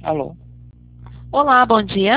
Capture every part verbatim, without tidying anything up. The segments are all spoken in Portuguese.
Alô, Olá, bom dia.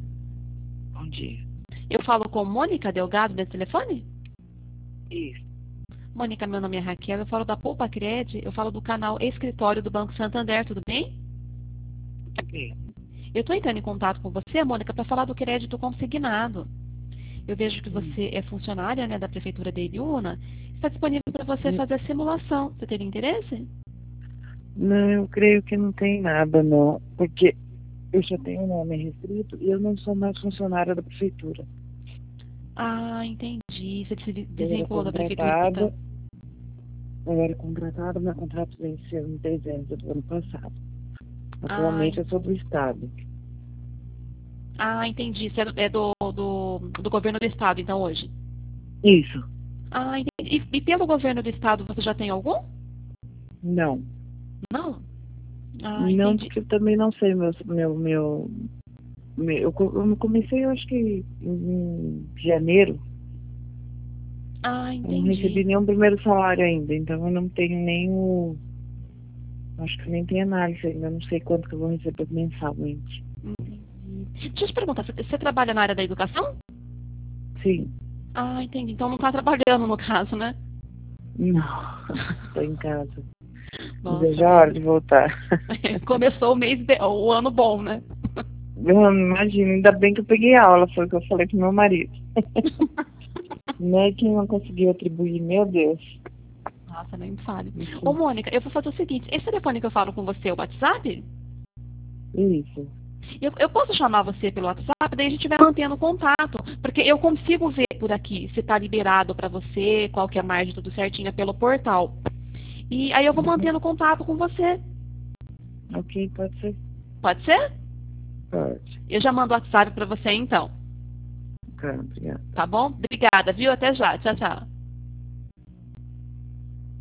bom dia. Eu falo com Mônica Delgado desse telefone? Isso, Mônica, meu nome é Raquel, eu falo da Poupa Cred, eu falo do canal Escritório do Banco Santander, tudo bem? ok. Eu estou entrando em contato com você, Mônica, para falar do crédito consignado. Eu vejo que Hum. você é funcionária, né, da Prefeitura de Ibiúna. Está disponível para você Hum, fazer a simulação. Você teria interesse? Não, eu creio que não tem nada, não. Porque eu já tenho um nome restrito e eu não sou mais funcionária da prefeitura. Ah, entendi. Você se Eu era desvinculou da Prefeitura, então. contratada, eu era contratada, meu contrato venceu em dezembro do ano passado. Ah, Atualmente eu sou do Estado. ah entendi. Você é do, é do, do, do governo do estado, então, hoje. Isso, Ah, entendi. E, e pelo governo do estado, você já tem algum? não. Não? Ah, Não, entendi. porque eu também não sei meu, meu, meu, meu eu, co- eu comecei, eu acho que em janeiro. Ah, Eu não recebi entendi. nenhum primeiro salário ainda, então eu não tenho nem o. Acho que nem tem análise ainda, não sei quanto que eu vou receber mensalmente. Entendi. Deixa eu te perguntar, você você trabalha na área da educação? Sim, Ah, entendi. Então não está trabalhando no caso, né? não, estou em casa. Não Nossa, vejo a hora menina. de voltar. Começou o mês, be- o ano bom, né? Eu não imagino, ainda bem que eu peguei aula, foi o que eu falei pro meu marido. Nem que não conseguiu atribuir, meu Deus. Nossa, nem me fale. Ô, Isso, Mônica, eu vou fazer o seguinte: esse telefone que eu falo com você é o WhatsApp? isso. Eu, eu posso chamar você pelo WhatsApp, daí a gente vai mantendo contato, porque eu consigo ver por aqui se está liberado para você, qual que é a margem, tudo certinho, é pelo portal. E aí eu vou Uhum. mantendo contato com você. Ok, pode ser? Pode ser? Pode. Eu já mando o WhatsApp para você então. Tá, obrigada. Tá bom? Obrigada, viu? Até já. Tchau, tchau.